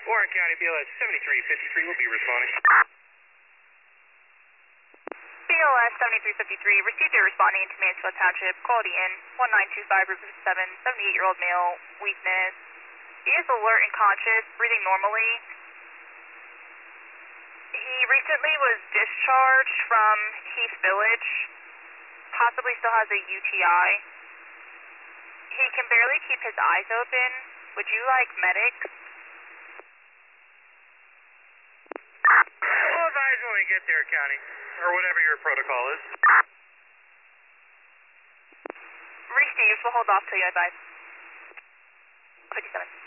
Warren County BLS 7353 will be responding. BLS 7353, received your responding to Mansfield Township, quality in, 1925, Route 57, 78-year-old male, weakness. He is alert and conscious, breathing normally. He recently was discharged from Heath Village, possibly still has a UTI. He can barely keep his eyes open. Would you like medics? We'll advise when we get there, County, or whatever your protocol is. Received, we'll hold off till you advise. 57.